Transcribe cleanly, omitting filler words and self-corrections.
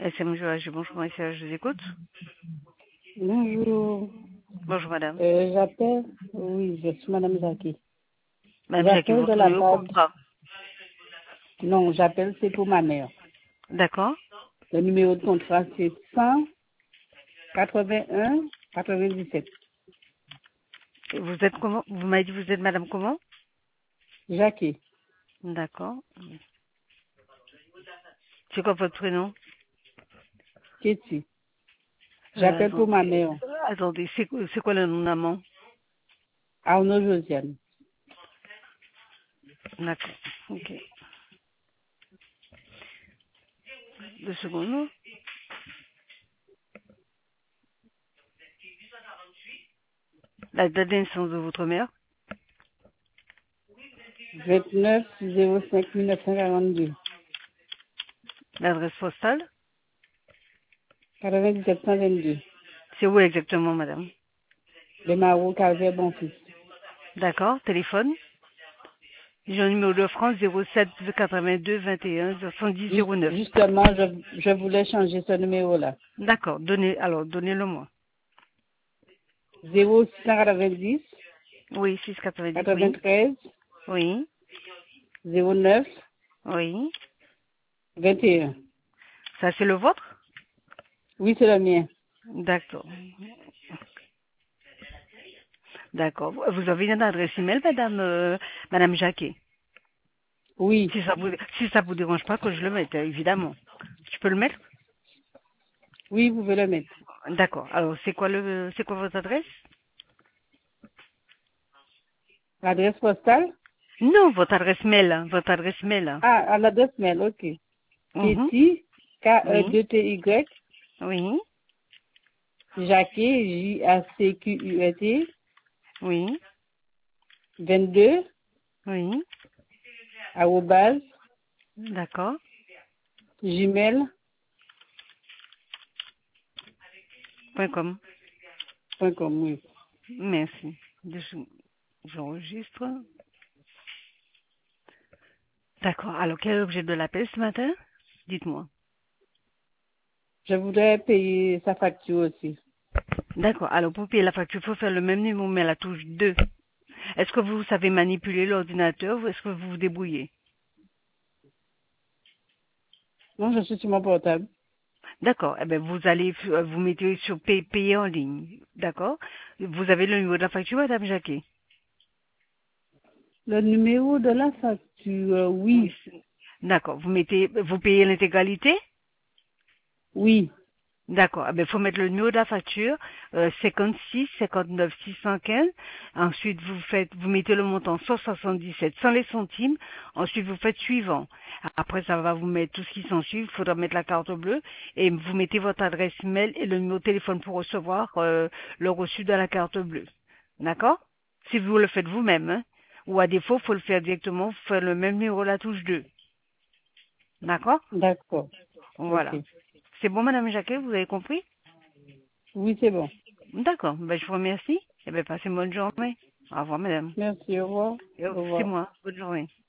SM Joachim, bonjour, monsieur, je vous écoute. Bonjour. Bonjour, madame. Oui, je suis Madame Jackie. Madame Jacques, J'appelle de votre la numéro part, contrat. non, j'appelle, c'est pour ma mère. D'accord. Le numéro de contrat, c'est 181 97. Et vous êtes comment? Vous m'avez dit que vous êtes madame comment? Jackie, D'accord. C'est quoi votre prénom? Ketty. J'appelle pour ma Attendez, mère, c'est quoi le nom de maman? Arnaud Josiane. D'accord. Ok. 2 secondes. La date de naissance de votre mère? 29 05 1942. L'adresse postale? 97 122. C'est où exactement, madame? Le Maro Calvaire Bonfils. D'accord. Téléphone? J'ai un numéro de France 07 82 21 70 09. Justement, je voulais changer ce numéro-là. D'accord. Donnez-le moi. 0690 Oui, 690, oui. 93 Oui. 09 Oui. 21. Ça, c'est le vôtre? Oui, c'est le mien. D'accord. D'accord. Vous avez une adresse email, madame Jacquet? Oui, Si ça vous dérange pas que je le mette, évidemment. Je peux le mettre? oui, vous pouvez le mettre. D'accord. Alors, c'est quoi votre adresse? L'adresse postale? Non, votre adresse mail, hein, votre adresse mail. Hein. Ah, à l'adresse mail, ok. Mhm. Ketty, Oui. K-E-2-T-Y, Oui. Jacquet, J-A-C-Q-U-E-T, Oui. 22, Oui. arrobase, D'accord. gmail.com, .com. oui. Merci. J'enregistre. D'accord. Alors, quel est l'objet de l'appel ce matin? Dites-moi. Je voudrais payer sa facture aussi. D'accord. Alors, pour payer la facture, il faut faire le même numéro, mais à la touche 2. Est-ce que vous savez manipuler l'ordinateur ou est-ce que vous vous débrouillez? Non, je suis sur mon portable. D'accord. Eh bien, vous mettez sur payer en ligne. D'accord? Vous avez le numéro de la facture, madame Jacquet? Le numéro de la facture, Oui. oui, D'accord. Vous payez l'intégralité? oui, D'accord. Il faut mettre le numéro de la facture, 56 59 615. Ensuite, vous mettez le montant 177 sans les centimes. Ensuite, vous faites suivant. Après, ça va vous mettre tout ce qui s'ensuit. Il faudra mettre la carte bleue et vous mettez votre adresse mail et le numéro de téléphone pour recevoir le reçu de la carte bleue. D'accord? Si vous le faites vous-même, hein. Ou à défaut, il faut le faire directement, faire le même numéro la touche 2. D'accord? d'accord, ok. Voilà. C'est bon, madame Jacquet, vous avez compris? Oui, c'est bon. D'accord. Ben, je vous remercie. Et bien, passez une bonne journée. Au revoir, madame. Merci, au revoir. Au C'est revoir. moi. Bonne journée.